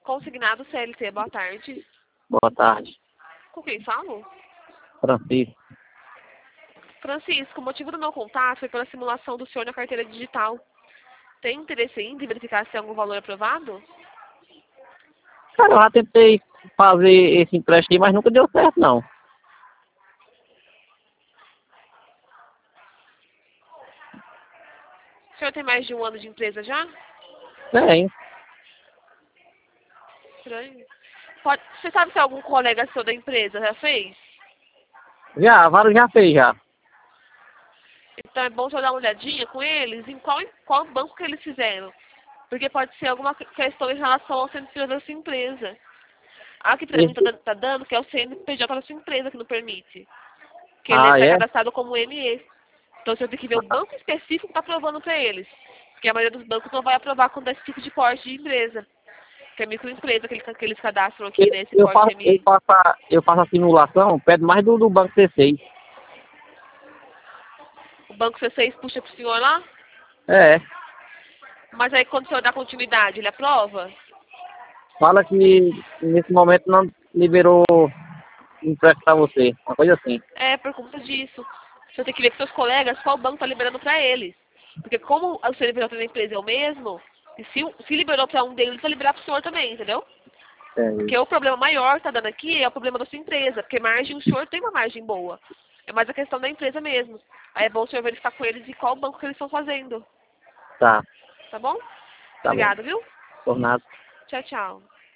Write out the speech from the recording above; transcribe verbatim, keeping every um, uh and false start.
Consignado C L T, boa tarde. Boa tarde. Com quem falo? Francisco. Francisco, o motivo do meu contato foi pela simulação do senhor na carteira digital. Tem interesse em verificar se tem algum valor aprovado? Cara, eu já tentei fazer esse empréstimo, mas nunca deu certo, não. O senhor tem mais de um ano de empresa já? Tem. Estranho. Pode... Você sabe se algum colega seu da empresa já fez? Já, vários já fez, já. Então é bom o senhor dar uma olhadinha com eles em qual, qual banco que eles fizeram. Porque pode ser alguma questão em relação ao C N P J da sua empresa. Aqui pra mim tá, Esse... dando- tá dando que é o C N P J da sua empresa que não permite. Que ele Ah, está é? cadastrado como M E. Então você tem que ver o banco específico que está aprovando para eles. Porque a maioria dos bancos não vai aprovar quando é esse tipo de porte de empresa. Que é microempresa que, ele, que eles cadastram aqui, Eu, né? Esse eu, porte faço, eu, M E. faço a, eu faço a simulação, pede mais do, do Banco C seis. O banco C seis puxa pro senhor lá, É. mas aí quando o senhor dá continuidade, ele aprova? Fala que nesse momento não liberou empréstimo pra você. Uma coisa assim. É, por conta disso. O senhor tem que ver com seus colegas qual banco está liberando para eles. Porque como o C N P J da empresa é o mesmo, e se, se liberou para um deles, vai liberar para o senhor também, entendeu? É. Porque o problema maior que tá dando aqui é o problema da sua empresa. Porque margem, o senhor tem uma margem boa. É mais a questão da empresa mesmo. Aí é bom o senhor verificar com eles e qual banco que eles estão fazendo. Tá, Tá bom? tá bom. Obrigado, viu? Por nada. Tchau, tchau.